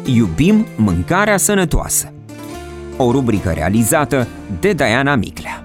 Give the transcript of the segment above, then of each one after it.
Iubim mâncarea sănătoasă. O rubrică realizată de Diana Miclea.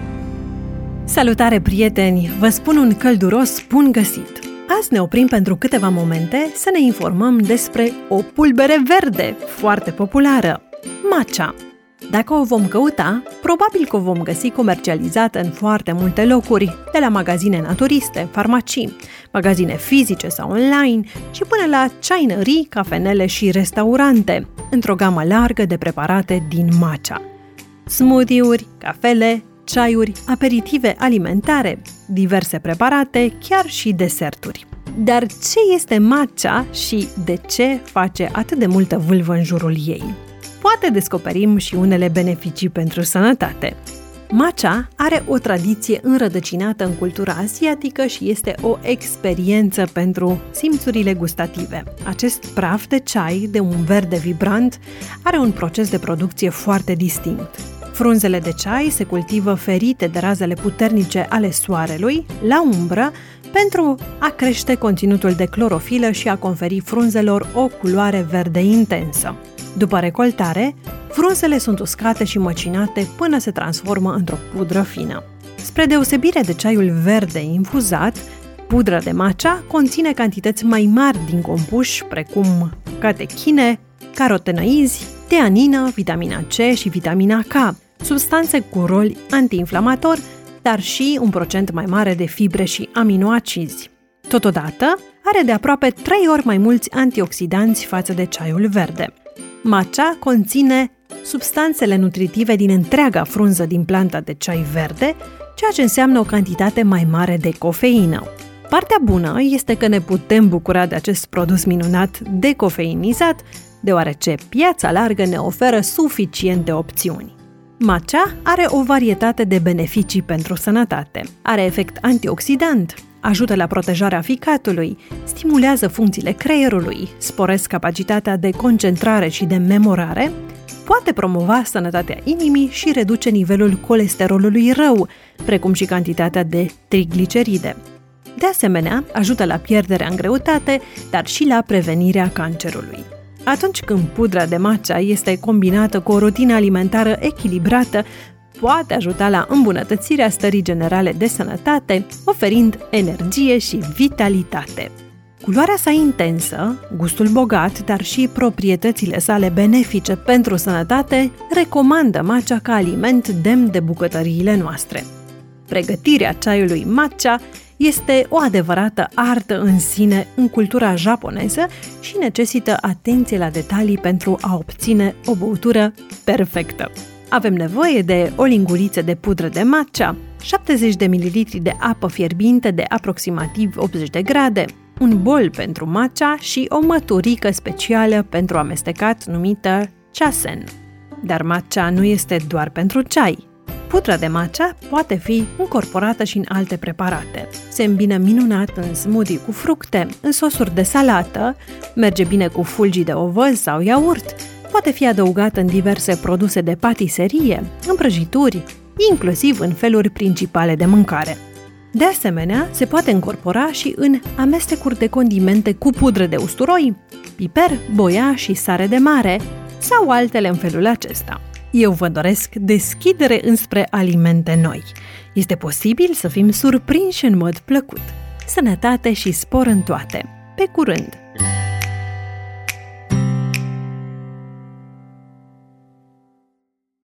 Salutare, prieteni! Vă spun un călduros bun găsit! Azi ne oprim pentru câteva momente să ne informăm despre o pulbere verde foarte populară, matcha. Dacă o vom căuta, probabil că o vom găsi comercializată în foarte multe locuri, de la magazine naturiste, farmacii, magazine fizice sau online și până la ceainării, cafenele și restaurante, într-o gamă largă de preparate din matcha. Smoothie-uri, cafele, ceaiuri, aperitive alimentare, diverse preparate, chiar și deserturi. Dar ce este matcha și de ce face atât de multă vâlvă în jurul ei? Poate descoperim și unele beneficii pentru sănătate. Matcha are o tradiție înrădăcinată în cultura asiatică și este o experiență pentru simțurile gustative. Acest praf de ceai de un verde vibrant are un proces de producție foarte distinct. Frunzele de ceai se cultivă ferite de razele puternice ale soarelui, la umbră, pentru a crește conținutul de clorofilă și a conferi frunzelor o culoare verde intensă. După recoltare, frunzele sunt uscate și măcinate până se transformă într-o pudră fină. Spre deosebire de ceaiul verde infuzat, pudra de matcha conține cantități mai mari din compuși precum catechine, carotenoizi, teanină, vitamina C și vitamina K, substanțe cu roli antiinflamatori, dar și un procent mai mare de fibre și aminoacizi. Totodată, are de aproape 3 ori mai mulți antioxidanți față de ceaiul verde. Matcha conține substanțele nutritive din întreaga frunză din planta de ceai verde, ceea ce înseamnă o cantitate mai mare de cofeină. Partea bună este că ne putem bucura de acest produs minunat decofeinizat, deoarece piața largă ne oferă suficiente opțiuni. Matcha are o varietate de beneficii pentru sănătate. Are efect antioxidant, ajută la protejarea ficatului, stimulează funcțiile creierului, sporesc capacitatea de concentrare și de memorare, poate promova sănătatea inimii și reduce nivelul colesterolului rău, precum și cantitatea de trigliceride. De asemenea, ajută la pierderea în greutate, dar și la prevenirea cancerului. Atunci când pudra de matcha este combinată cu o rutină alimentară echilibrată, poate ajuta la îmbunătățirea stării generale de sănătate, oferind energie și vitalitate. Culoarea sa intensă, gustul bogat, dar și proprietățile sale benefice pentru sănătate recomandă matcha ca aliment demn de bucătăriile noastre. Pregătirea ceaiului matcha este o adevărată artă în sine în cultura japoneză și necesită atenție la detalii pentru a obține o băutură perfectă. Avem nevoie de o linguriță de pudră de matcha, 70 de ml de apă fierbinte de aproximativ 80 de grade, un bol pentru matcha și o măturică specială pentru amestecat numită chasen. Dar matcha nu este doar pentru ceai. Pudra de matcha poate fi incorporată și în alte preparate. Se îmbină minunat în smoothie cu fructe, în sosuri de salată, merge bine cu fulgi de ovăz sau iaurt, poate fi adăugată în diverse produse de patiserie, în prăjituri, inclusiv în feluri principale de mâncare. De asemenea, se poate incorpora și în amestecuri de condimente cu pudră de usturoi, piper, boia și sare de mare, sau altele în felul acesta. Eu vă doresc deschidere înspre alimente noi. Este posibil să fim surprinși în mod plăcut. Sănătate și spor în toate. Pe curând!